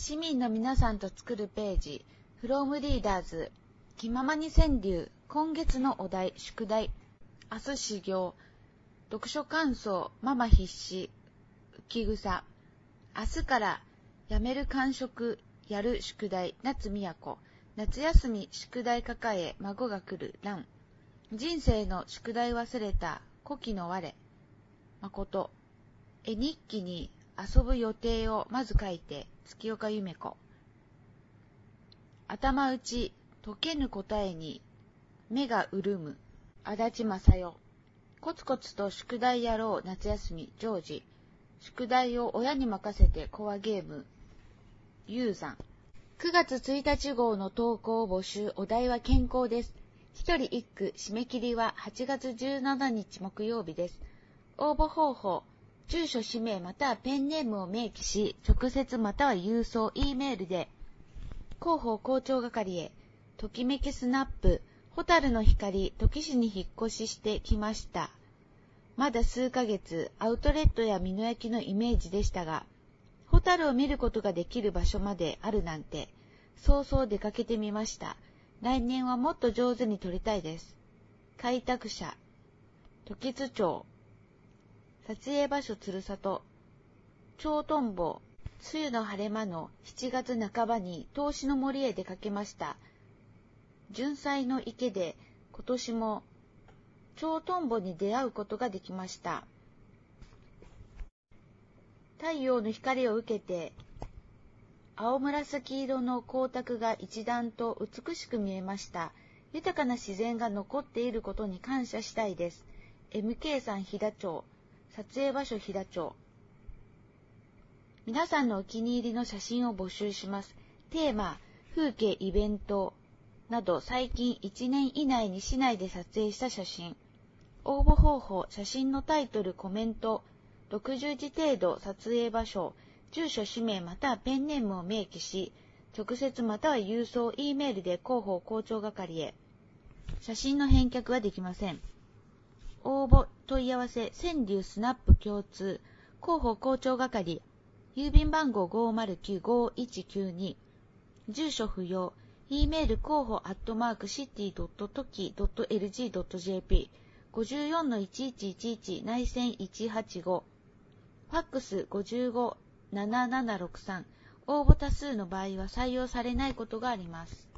市民の皆さんと作るページ from Readers 気ままに川柳今月のお題宿題明日始業読書感想ママ必死浮き草明日からやめる間食やる宿題夏都夏休み宿題抱え孫が来る蘭人生の宿題忘れた古希の我誠絵日記に遊ぶ予定をまず書いて月岡夢子頭打ち解けぬ答えに目が潤む足立正代コツコツと宿題やろう夏休みジョージ宿題を親に任せてコアゲームユーザン9月1日号の投稿募集お題は健康です一人一句締め切りは8月17日木曜日です応募方法住所氏名またはペンネームを明記し直接または郵送 E メールで広報校長係へときめきスナップ蛍の光土岐市に引っ越ししてきましたまだ数ヶ月アウトレットや美濃焼のイメージでしたが蛍を見ることができる場所まであるなんて早々出かけてみました来年はもっと上手に撮りたいです開拓者時津町撮影場所鶴里超トンボ梅雨の晴れ間の7月半ばに東市の森へ出かけました純菜の池で今年も超トンボに出会うことができました太陽の光を受けて青紫色の光沢が一段と美しく見えました豊かな自然が残っていることに感謝したいです MK さん飛騨町撮影場所飛騨町皆さんのお気に入りの写真を募集しますテーマ風景イベントなど最近1年以内に市内で撮影した写真応募方法写真のタイトルコメント60字程度撮影場所住所氏名またはペンネームを明記し直接または郵送 E メールで広報校長係へ写真の返却はできません応募問い合わせ川柳スナップ共通広報校長係郵便番号 509-5192 住所不要 E メール広報@city.toki.lg.jp 54-1111内線185ファックス557763応募多数の場合は採用されないことがあります